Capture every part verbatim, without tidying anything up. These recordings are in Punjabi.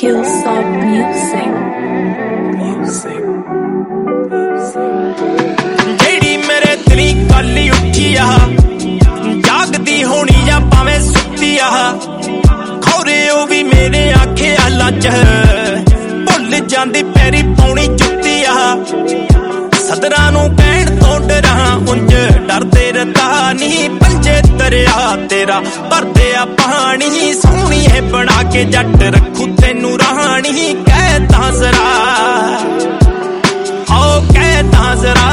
Killsoft Music. Music. ਜਿਹੜੀ ਮੇਰੇ ਦਿਲੀ ਕਾਲੀ ਉੱਠੀ ਆ ਜਾਗਦੀ ਹੋਣੀ ਆ ਭਾਵੇਂ ਸੁੱਤੀ ਆ ਖੌਰੇ ਉਹ ਵੀ ਮੇਰੇ ਆਖਿਆ ਲੱਜ ਭੁੱਲ ਜਾਂਦੀ ਪੈਰੀ ਪਾਉਣੀ ਜੁੱਤੀ ਆ ਸਦਰਾਂ ਨੂੰ ਕਹਿਣ ਤੋਂ ਡਰਾਂ ਉਂਝ ਡਰਦੇ ਰਤਾ ਨਹੀਂ ਪੰਜੇ ਦਰਿਆ ਤੇਰਾ ਭਰਦੇ ਆ ਪਾਣੀ ਸੋਹਣੀਏ ਬਣਾ ਕੇ ਜੱਟ ਰੱਖੂ ਤੈਨੂੰ ਰਾਣੀ ਕਹਿ ਤਾਂ ਜ਼ਰਾ ਓ ਕਹਿ ਤਾਂ ਜ਼ਰਾ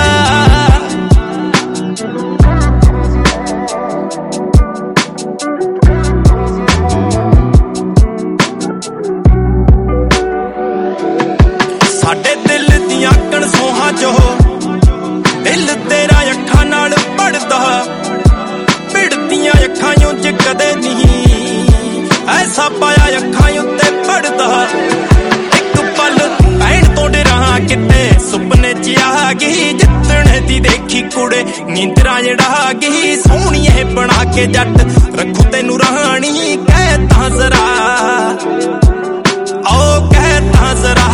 ਸਾਡੇ ਦਿਲ ਦੀਆਂ ਕਣਸੋਹਾਂ ਜੋ ਦਿਲ ਤੇਰਾ ਅੱਖਾਂ ਨਾਲ ਪੜਦਾ ਭਿੜਦੀਆਂ ਅੱਖਾਂ ਉਂਝ ਕਦੇ ਨਹੀਂ ਐਸਾ ਪਾਇਆ ਅੱਖਾਂ ਉੱਤੇ ਪੜਦਾ ਇੱਕ ਪਲ ਭੈਣ ਤੋਂ ਡਰਾਂ ਕਿਤੇ ਸੁਪਨੇ ਚ ਆ ਗਈ ਜਿੱਤਣੇ ਦੀ ਦੇਖੀ ਕੁੜੇ ਨੀਂਦਰਾਂ ਜਿਹੜਾ ਗਈ ਸੋਹਣੀਏ ਬਣਾ ਕੇ ਜੱਟ ਰੱਖੂ ਤੈਨੂੰ ਰਾਣੀ ਕਹਿ ਤਾਂ ਜ਼ਰਾ ਓ ਕਹਿ ਤਾਂ ਜ਼ਰਾ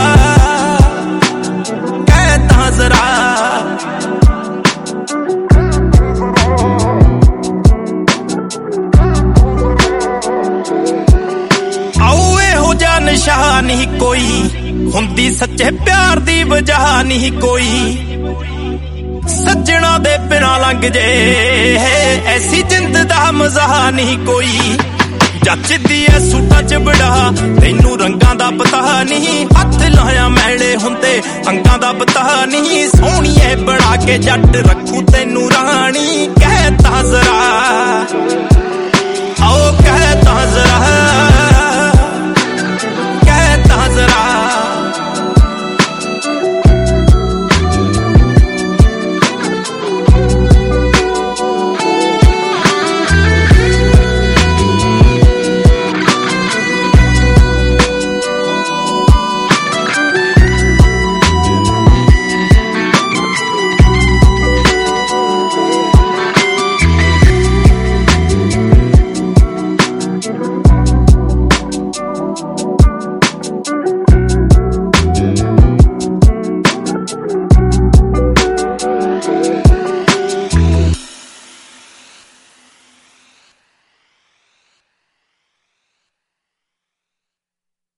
ਨਸ਼ਾ ਨਹੀਂ ਕੋਈ ਹੁੰਦੀ ਸੱਚੇ ਪਿਆਰ ਦੀ ਵਜ੍ਹਾ ਨਹੀਂ ਕੋਈ ਸੱਜਣਾ ਦੇ ਬਿਨਾਂ ਲੰਘ ਜੇ ਐਸੀ ਜਿੰਦ ਦਾ ਮਜ਼ਾ ਨਹੀਂ ਕੋਈ ਜੱਚਦੀ ਐ ਸੂਟਾਂ ਚ ਬੜਾ ਤੈਨੂੰ ਰੰਗਾਂ ਦਾ ਪਤਾ ਨਹੀਂ ਹੱਥ ਲਾਇਆ ਮੈਲੇ ਹੁੰਦੇ ਅੰਗਾਂ ਦਾ ਪਤਾ ਨਹੀਂ ਸੋਹਣੀਏ ਬਣਾ ਕੇ ਜੱਟ ਰੱਖੂ ਤੈਨੂੰ ਰਾਣੀ